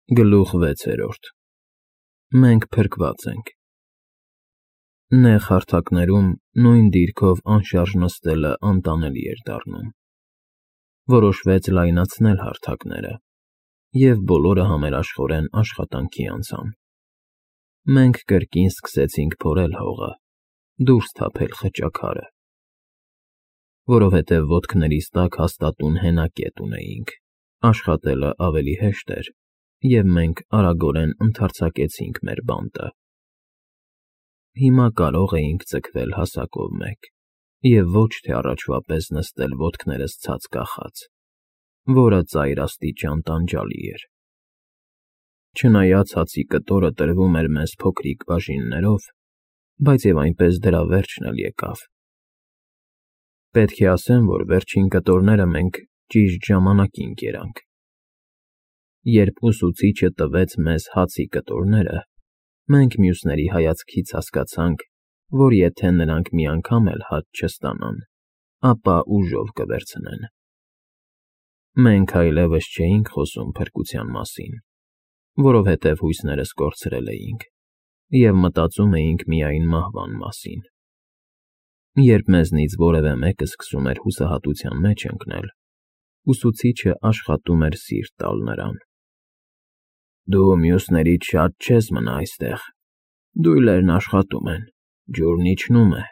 Գլուխ 6. Մենք փրկված ենք։ Նեղ հարթակներում նույն դիրքով անշարժ նստելը անտանելի էր դառնում։ Որոշվեց լայնացնել հարթակները, և բոլորը համերաշխորեն աշխատանքի անցան։ Մենք կրկին սկսեցինք փորել հողը, դուրս թափել խճաքարը, որովհետև ոտքներիս տակ հաստատուն հենակետ ունեինք, աշխատելը ավելի հեշտ էր, և մենք արագորեն ընդարձակեցինք մեր բանտը։ Հիմա կարող էինք ձգվել հասակով մեկ և ոչ թե առաջվա պես նստել ոտքներս ցած կախած, որը ծայրաստիճան տանջալի էր։ Չնայած հացի կտորը տրվում էր մեզ փոքրիկ բաժիններով, բայց և այնպես դրա վերջն էլ եկավ։ Պետք է ասեմ, որ վերջին կտորները մենք ճիշտ ժամանակին կերանք։ Երբ ուսուցիչը տվեց մեզ հացի կտորները, մենք մյուսների հայացքից հասկացանք, որ եթե նրանք մի անգամ էլ հաց չստանան, ապա ուժով կվերցնեն։ Մենք այլևս չէինք խոսում փրկության մասին, որովհետև հույսներս կորցրել էինք, և մտածում էինք միայն մահվան մասին։ Երբ մեզնից որևէ մեկը սկսում էր հուսահատության մեջ ընկնել, ուսուցիչը աշխատում էր սիրտ տալ նրան։ Դու մյուսներից շատ չես մնա այստեղ, դույլերն աշխատում են, ջուրն իջնում է։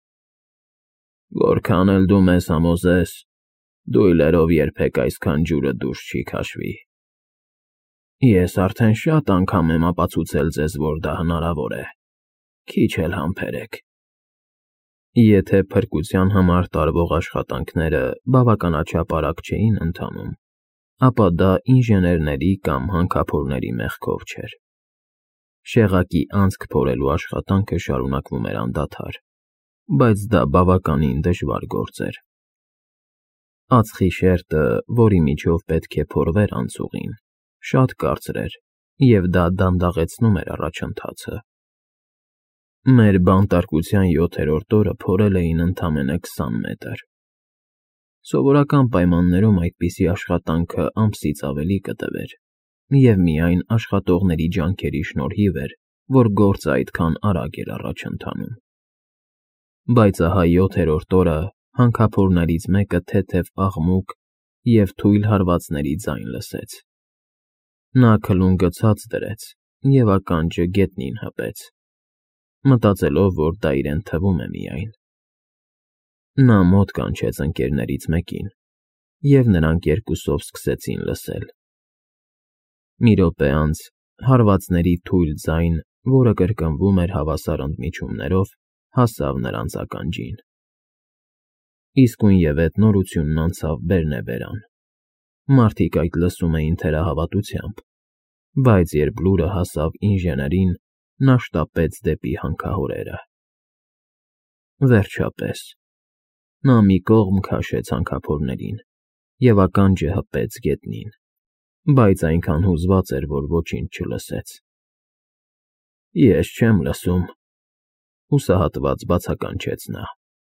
Որքան էլ դու մեզ համոզես, դույլերով երբեք այսքան ջուրը դուրս չի քաշվի։ Ես արդեն շատ անգամ եմ ապացուցել ձեզ, որ դա հնարավոր է, քիչ էլ համբերեք։ Եթե փրկության համար տարվող աշխատանքները բավականաչափ արագ չէին ընթանում, ապա դա ինժեներների կամ հանքափորների մեղքով չէր։ Շեղակի անցք փորելու աշխատանքը շարունակվում էր անդադար, բայց դա բավականին դժվար գործ էր։ Ածխի շերտը, որի միջով պետք է փորվեր անցուղին, շատ կարծր էր, և դա դանդաղեցնում էր առաջընթացը։ Մեր բանտարկության 7-րդ օրը փորել էին ընդամենը 20 մետր։ Սովորական պայմաններում այդպիսի աշխատանքը ամսից ավելի կտևեր, և միայն աշխատողների ջանքերի շնորհիվ էր, որ գործը այդքան արագ էր առաջ ընթանում։ Բայց ահա 7-րդ օրը հանքափորներից մեկը թեթև աղմուկ և թույլ հարվածների ձայն լսեց։ Նա քլունգը ցած դրեց և ականջը գետնին հպեց, մտածելով, որ դա իրեն թվում է միայն։ Նա մոտ կանչեց ընկերներից մեկին, և նրանք երկուսով սկսեցին լսել։ Մի րոպե անց հարվածների թույլ ձայն, որը կրկնվում էր հավասար ընդմիջումներով, հասավ նրանց ականջին։ Իսկույնևեթ նորությունն անցավ բերնեբերան։ Մարդիկ այդ լսում էին թերահավատությամբ, բայց երբ լուրը հասավ ինժեներին, նա շտապեց դեպի հանքահորերը։ Վերջապես, նա մի կողմ քաշեց հանքափորներին և ականջը հպեց գետնին, բայց այնքան հուզված էր, որ ոչինչ չլսեց։ Ես չեմ լսում, հուսահատված բացականչեց նա։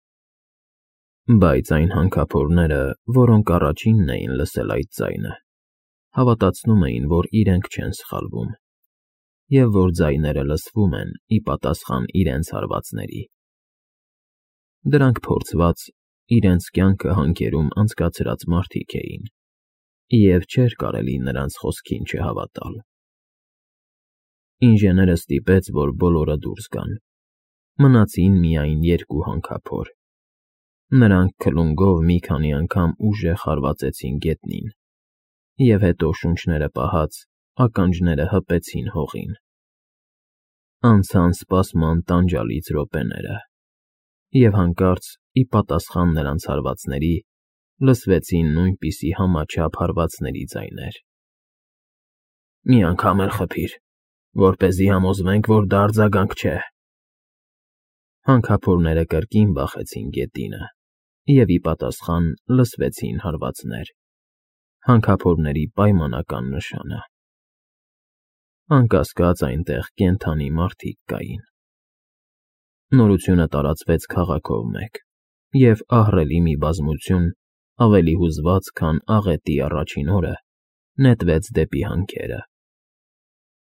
Բայց այն հանքափորները, որոնք առաջինն էին լսել այդ ձայնը, հավատացնում էին, որ իրենք չեն սխալվում, և որ ձայները լսվում են ի պատասխան իրենց հարվածների։ Դրանք փորձված, իրենց կյանքը հանքերում անցկացրած մարդիկ էին, և չէր կարելի նրանց խոսքին չհավատալ։ Ինժեները ստիպեց, որ բոլորը դուրս գան։ Մնացին միայն 2 հանքափոր։ Նրանք քլունգով մի քանի անգամ ուժեղ հարվածեցին գետնին, և հետո շունչները պահած, ականջները հպեցին հողին։ Անցան սպասման տանջալից րոպեները, և հանկարծ, ի պատասխան նրանց հարվածների, լսվեցին նույնպիսի համաչափ հարվածների ձայներ։ Մի անգամ էլ խփիր, որպեսզի համոզվենք, որ դա արձագանք չէ։ Հանքափորները կրկին բախեցին գետինը, և ի պատասխան լսվեցին հարվածներ։ Հանքափորների պայմանական նշանը։ Անկասկած, այնտեղ կենդանի մարդիկ կային։ Նորությունը տարածվեց քաղաքով մեկ, և ահռելի մի բազմություն, ավելի հուզված, քան աղետի առաջին օրը, նետվեց դեպի հանքերը։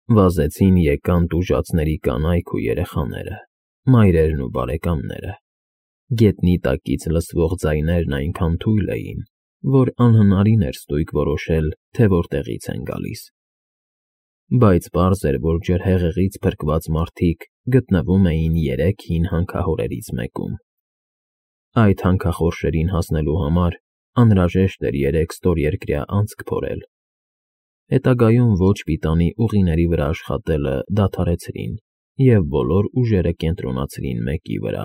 Վազեցին եկան տուժածների կանայք ու երեխաները, մայրերն ու բարեկամները։ Գետնի տակից լսվող ձայներն այնքան թույլ էին, որ անհնարին էր ստույգ որոշել, թե որտեղից են գալիս։ Բայց պարզ էր, որ ջրհեղեղից փրկված մարդիկ գտնվում էին 3 հին հանքահորերից մեկում։ Այդ հանքախորշերին հասնելու համար անհրաժեշտ էր 3 ստորերկրյա անցք փորել։ Հետագայում ոչ պիտանի ուղիների վրա աշխատելը դադարեցրին և բոլոր ուժերը կենտրոնացրին մեկի վրա։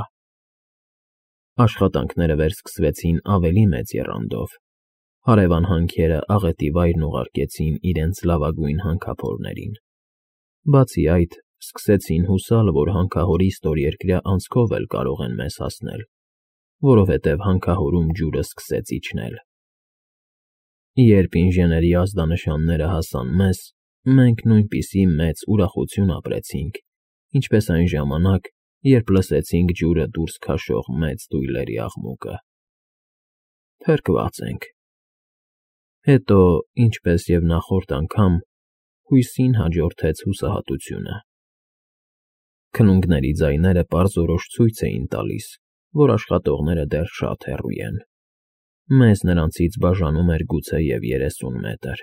Աշխատանքները վերսկսվեցին ավելի մեծ եռանդով։ Հարևան հանքերը աղետի վայրն ուղարկեցին իրենց լավագույն հանքափորներին։ Բացի այդ, սկսեցին հուսալ, որ հանքահորի ստորերկրյա անցքով էլ կարող են մեզ հասնել, որովհետև հանքահորում ջուրը սկսեց իջնել։ Երբ ինժեների ազդանշանները հասան մեզ, մենք նույնպիսի մեծ ուրախություն ապրեցինք, ինչպես այն ժամանակ, երբ լսեցինք ջուրը դուրս քաշող մեծ դույլերի աղմուկը։ Փրկված ենք։ Հետո, ինչպես և նախորդ անգամ, հույսին հաջորդեց հուսահատությունը։ Քլունգների ձայները պարզորոշ ցույց էին տալիս, որ աշխատողները դեռ շատ հեռու են։ Մեզ նրանցից բաժանում էր գուցե և 30 մետր։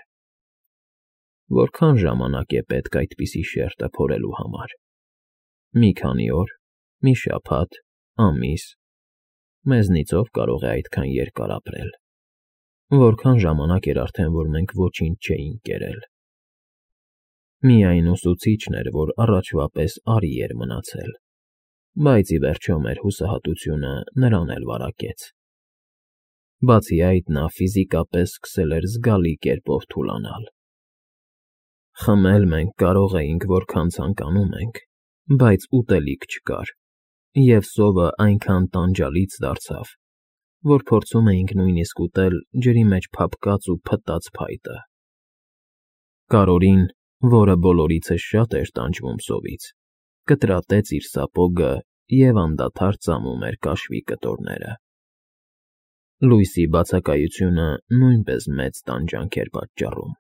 Որքան ժամանակ է պետք այդպիսի շերտը փորելու համար։ Մի քանի օր, մի շաբաթ, ամիս։ Մեզնից ով կարող է այդքան երկար ապրել։ Որքան ժամանակ էր արդեն, որ մենք ոչինչ չէինք կերել։ Միայն ուսուցիչն էր, որ առաջվա պես արի էր մնացել, բայց ի վերջո մեր հուսահատությունը նրան էլ վարակեց։ Բացի այդ, նա ֆիզիկապես սկսել էր զգալի կերպով թուլանալ։ Խմել մենք կարող էինք որքան ցանկանում ենք, բայց ուտելիք չկար, և սովը այնքան տանջալից դարձավ, որ փորձում էինք նույնիսկ ուտել ջրի մեջ փափկած ու փտած փայտը։ Կարորին, որը բոլորիցս շատ էր տանջվում սովից, կտրատեց իր սապոգը և անդադար ծամում էր կաշվի կտորները։ Լույսի բացակայությունը նույնպես մեծ տանջանք էր պատճառում։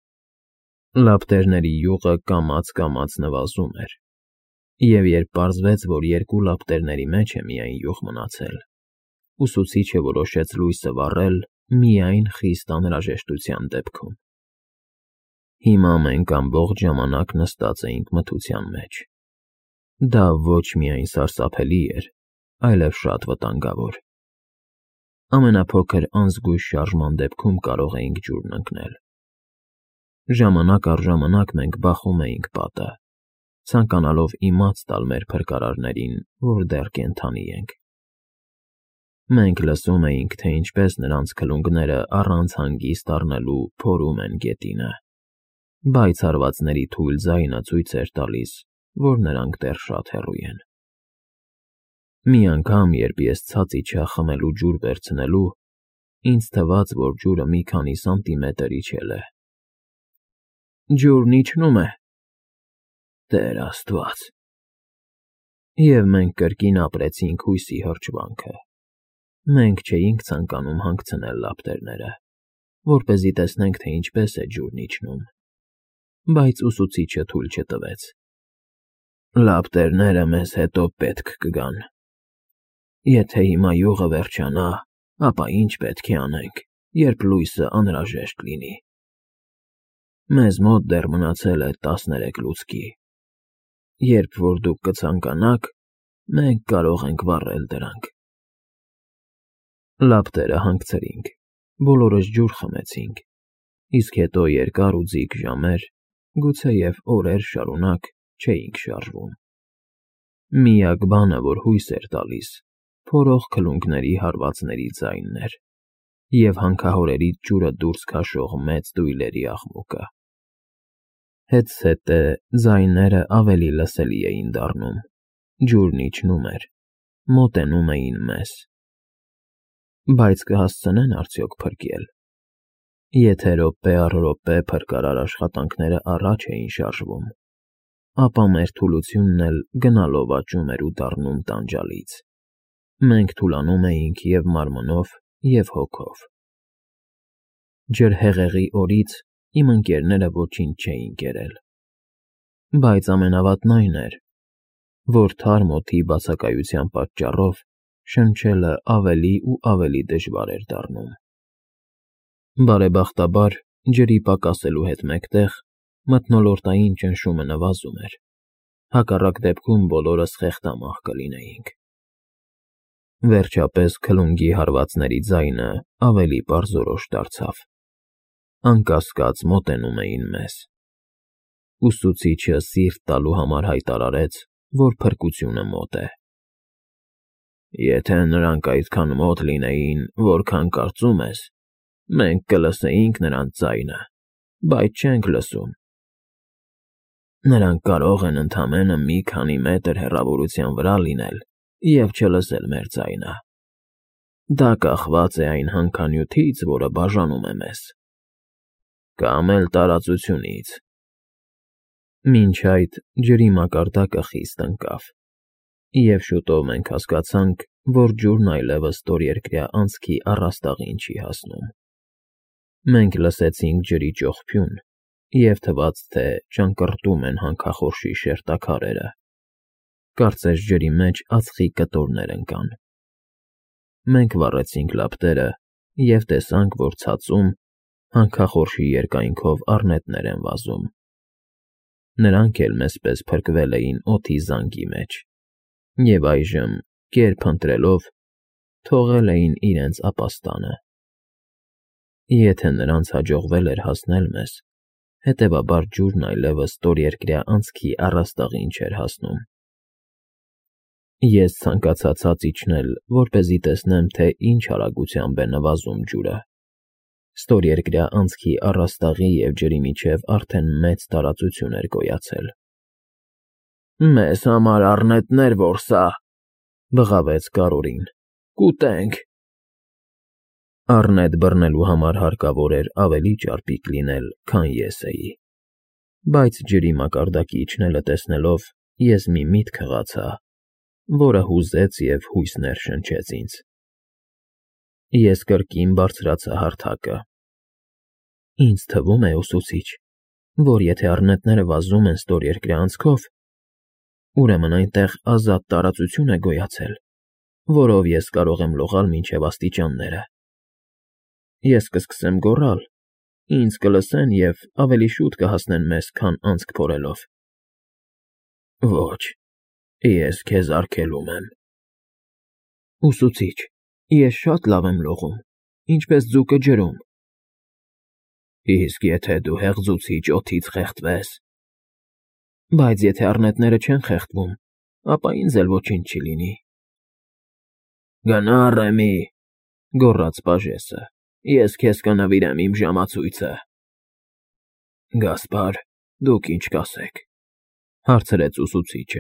Լապտերների յուղը կամաց-կամաց նվազում էր, և երբ պարզվեց, որ 2 լապտերների մեջ է միայն յուղ մնացել, ուսուցիչը որոշեց լույսը վառել միայն խիստ անհրաժեշտության դեպքում։ Հիմա մենք ամբողջ ժամանակ նստած էինք մթության մեջ։ Դա ոչ միայն սարսափելի էր, այլև շատ վտանգավոր։ Ամենափոքր անզգույշ շարժման դեպքում կարող էինք ջուրն ընկնել։ Ժամանակ առ ժամանակ մենք բախում էինք պատը, ցանկանալով իմաց տալ մեր փրկարարներին, որ դեռ կենդանի ենք։ Մենք լսում էինք, թե ինչպես նրանց քլունգները առանց հանգիստ առնելու փորում են գետինը, բայց հարվածների թույլ ձայնը ցույց էր տալիս, որ նրանք դեռ շատ հեռու են։ Մի անգամ, երբ ես ցած իջա խմելու ջուր վերցնելու, ինձ թվաց, որ ջուրը մի քանի սանտիմետր իջել է։ Ջուրն իջնում է։ Տեր Աստված։ Եվ մենք կրկին ապրեցինք հույսի հրճվանքը։ Մենք չէինք ցանկանում հանգցնել լապտերները, որպեսզի տեսնենք, թե ինչպես է ջուրն իջնում, բայց ուսուցիչը թույլ չտվեց։ Լապտերները մեզ հետո պետք կգան։ Եթե հիմա յուղը վերջանա, ապա ինչ պետք է անենք, երբ լույսը անհրաժեշտ լինի։ Մեզ մոտ դեռ մնացել է 13 լուցկի։ Երբ որ դուք կցանկանաք, մենք կարող ենք վառել դրանք։ Լապտերը հանգցրինք, բոլորս ջուր խմեցինք, իսկ հետո երկար ու ձիգ ժամեր, գուցեև օրեր շարունակ չէինք շարժվում։ Միակ բանը, որ հույս էր տալիս, փորող քլունգների հարվածների ձայնն էր և հանքահորերից ջուրը դուրս քաշող մեծ դույլերի աղմուկը։ Հետզհետե ձայները ավելի լսելի էին դառնում, ջուրն իջնում էր, մոտենում էին մեզ։ Բայց կհասցնեն արդյոք փրկել։ Եթե րոպե առ րոպե փրկարար աշխատանքները առաջ էին շարժվում, ապա մեր թուլությունն էլ գնալով աճում էր ու դառնում տանջալից։ Մենք թուլանում էինք և մարմնով, և հոգով։ Ջրհեղեղի օրից իմ ընկերները ոչինչ չէին կերել։ Բայց ամենավատն այն էր, որ թարմ օդի բացակայության պատճառով շնչելը ավելի ու ավելի դժվար էր դառնում։ Բարեբախտաբար, ջրի պակասելու հետ մեկտեղ մթնոլորտային ճնշումը նվազում էր, հակառակ դեպքում բոլորս խեղդամահ կլինեինք։ Վերջապես քլունգի հարվածների ձայնը ավելի պարզորոշ դարձավ։ Անկասկած մոտենում էին մեզ։ Ուսուցիչը սիրտ տալու համար հայտարարեց, որ փրկությունը մոտ է։ Եթե նրանք այդքան մոտ լինեին, որքան կարծում ես, մենք կլսեինք նրանց ձայնը, բայց չենք լսում։ Նրանք կարող են ընդամենը մի քանի մետր հեռավորության վրա լինել և չլսել մեր ձայնը։ Դա կախված է այն հանքանյութից, որը բաժանում է մեզ, կամ էլ տարածությունից։ Մինչ այդ ջրի մակարդակը խիստ ընկավ, և շուտով մենք հասկացանք, որ ջուրն այլևս ստորերկրյա անցքի առաստաղին չի հասնում։ Մենք լսեցինք ջրի ճոխփյուն և թվաց, թե ճանկռտում են հանքախորշի շերտաքարերը։ Կարծես ջրի մեջ ածխի կտորներ ընկան։ Մենք վառեցինք լապտերը և տեսանք, որ ցածում հանքախորշի երկայնքով առնետներ են վազում։ Նրանք էլ մեզպես փրկվել էին օդի զանգի մեջ և այժմ, կերպ ընտրելով, թողել էին իրենց ապաստանը։ Եթե նրանց հաջողվել էր հասնել մեզ, հետևաբար ջուրն այլևս ստորերկրյա անցքի առաստաղին չէր հասնում։ Ես ցանկացա ցած իջնել, որպեսզի տեսնեմ, թե ինչ արագությամբ է նվազում ջուրը։ Ստորերկրյա անցքի առաստաղի և ջրի միջև արդեն մեծ տարածություն էր գոյացել։ Մեզ համար առնետներ որսա, բղավեց Կարորին։ Կուտենք։ Առնետ բռնելու համար հարկավոր էր ավելի ճարպիկ լինել, քան ես էի, բայց ջրի մակարդակի իջնելը տեսնելով ես մի միտք հղացա, որը հուզեց և հույս ներշնչեց ինձ։ Ես կրկին բարձրացա հարթակը։ Ինձ թվում է, ուսուցիչ, որ եթե առնետները վազում են ստորերկրյա անցքով, ուրեմն այնտեղ ազատ տարածություն է գոյացել, որով ես կարող եմ լողալ մինչև աստիճանները։ Ես կսկսեմ գոռալ, ինձ կլսեն և ավելի շուտ կհասնեն մեզ, քան անցք փորելով։ Ոչ, ես քեզ արգելում եմ։ Ուսուցիչ, ես շատ լավ եմ լողում, ինչպես ձուկը ջրում։ Իսկ եթե դու հեղձուցիչ օդից խեղդվես։ Բայց եթե առնետները չեն խեղդվում, ապա ինձ էլ ոչինչ չի լինի։ Գնա, Ռեմի, գոռաց պաժեսը, ես քեզ կնվիրեմ իմ ժամացույցը։ Գասպար, դուք ինչ կասեք, հարցրեց ուսուցիչը։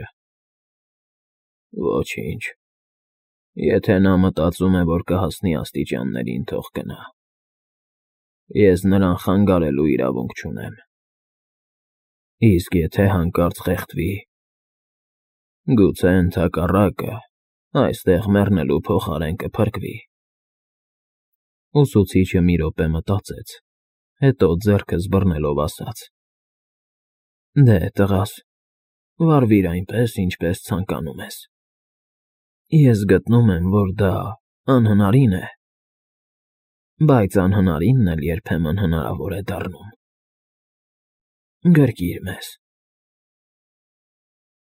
Ոչինչ, եթե նա մտածում է, որ կհասնի աստիճաններին, թող գնա։ Ես նրան խանգարելու իրավունք չունեմ։ Իսկ եթե հանկարծ խեղդվի, գուցե ընդհակառակը, այստեղ մեռնելու փոխարեն կփրկվի։ Ուսուցիչը մի րոպե մտածեց, հետո ձեռքս բռնելով ասաց. Դե, տղաս, վարվիր այնպես, ինչպես ցանկանում ես։ Ես գտնում եմ, որ դա անհնարին է, բայց անհնարինն էլ երբեմն հնարավոր է դառնում։ Գրկիր մեզ։